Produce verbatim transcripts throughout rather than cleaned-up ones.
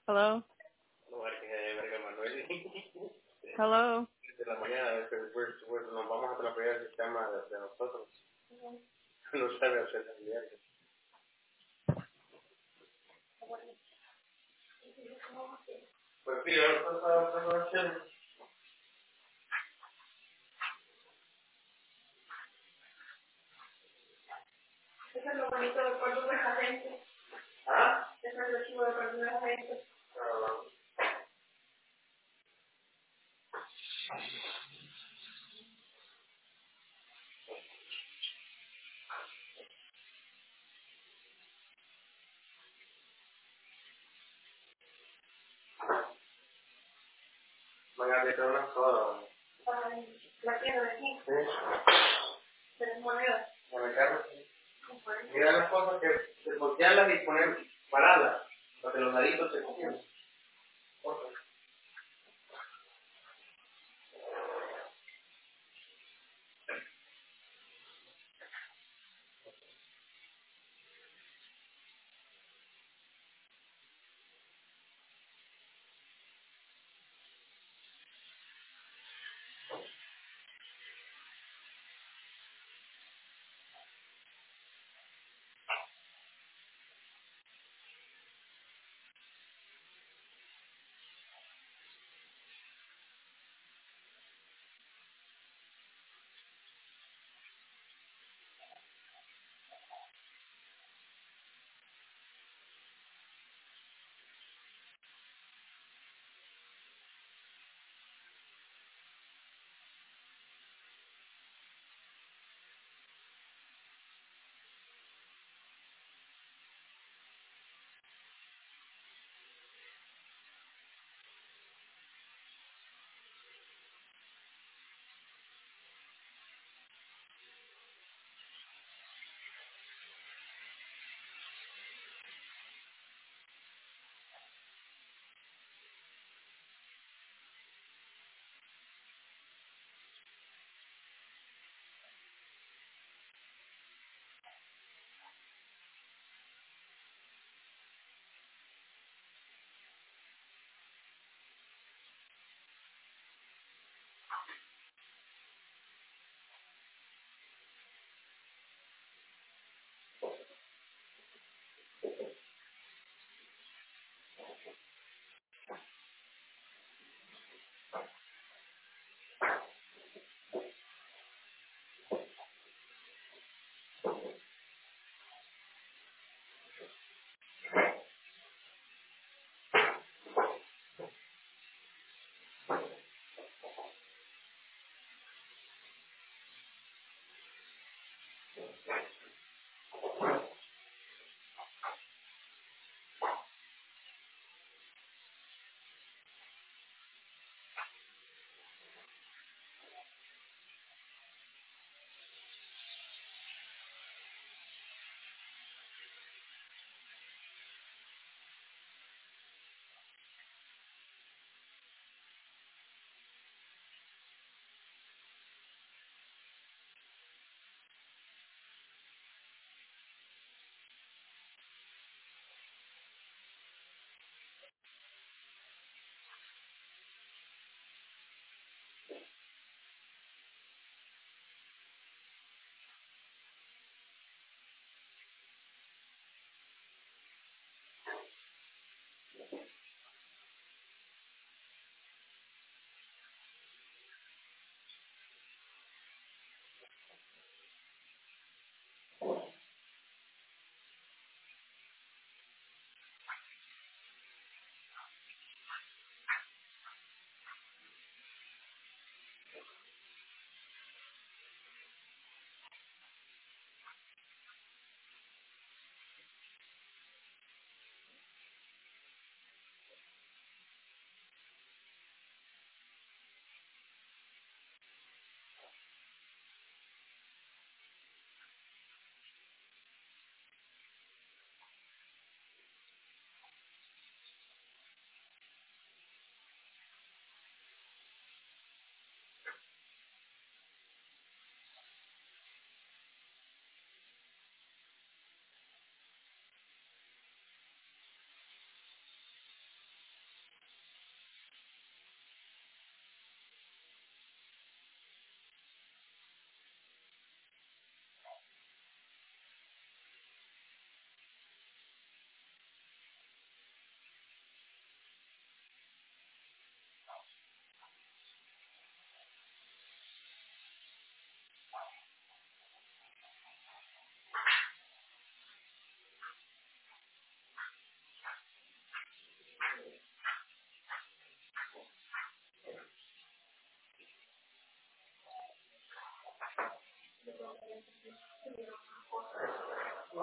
Hello? No, hay que verga Manuel. Hello? De la mañana, pues, pues, nos vamos a atropellar el sistema de, de nosotros. No sabe hacer la mierda. Pues sí, ahora está está haciendo. Eso es lo bonito de cuando es la gente. ¿Ah? Eso es lo chivo de cuando es la gente. Ah, mañana le tengo una soda. Ay, la quiero de aquí. Sí. Tres monedas. En el carro, sí. Mira las cosas que, que voltearlas y poner, pararlas, para que los laditos se cojan.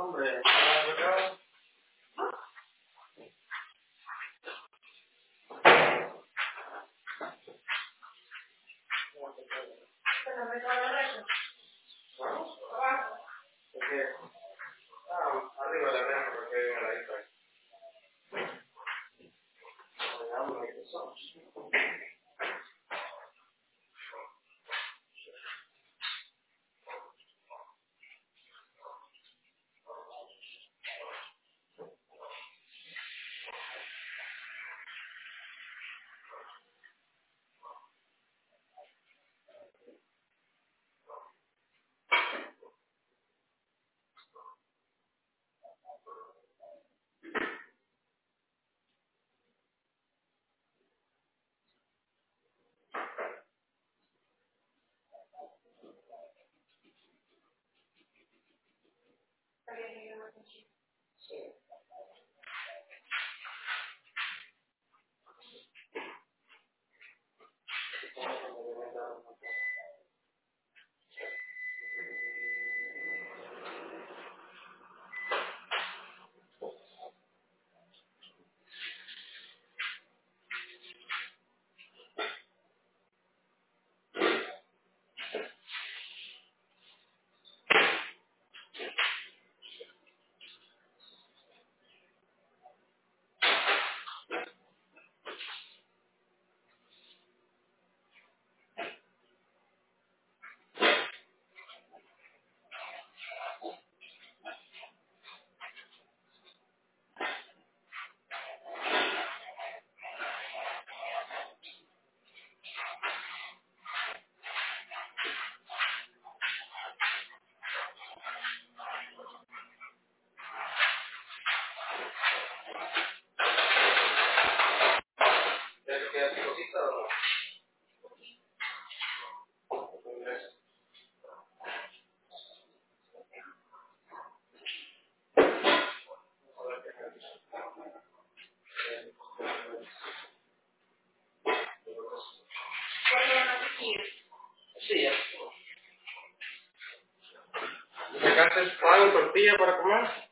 hombre, ¿verdad? Pero me cabe el resto. ¿No? Abajo. Es que, ah, arriba de la reja, porque hay una ladita ahí. Veamos qué son. ¿Ya te queda picosita o no? Sí, ya. ¿Le sacaste pan y tortilla para comer?